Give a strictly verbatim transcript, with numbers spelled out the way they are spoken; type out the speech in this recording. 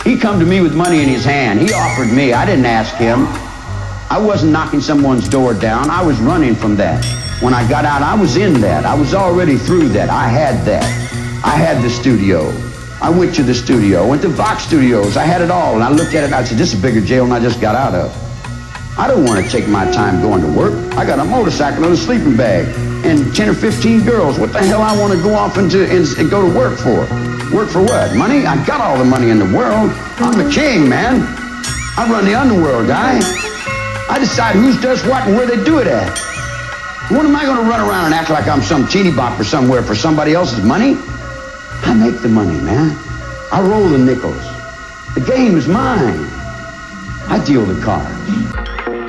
He come to me with money in his hand. He offered me. I didn't ask him. I wasn't knocking someone's door down. I was running from that. When I got out, I was in that. I was already through that. I had that. I had the studio. I went to the studio. Went to Vox Studios. I had it all. And I looked at it and I said, this is a bigger jail than I just got out of. I don't want to take my time going to work. I got a motorcycle and a sleeping bag and ten or fifteen girls. What the hell I want to go off into and, and go to work for? Work for what? Money? I got all the money in the world. I'm the king, man. I run the underworld, guy. I decide who does what and where they do it at. What am I going to run around and act like I'm some teeny bopper somewhere for somebody else's money? I make the money, man. I roll the nickels. The game is mine. I deal the cards.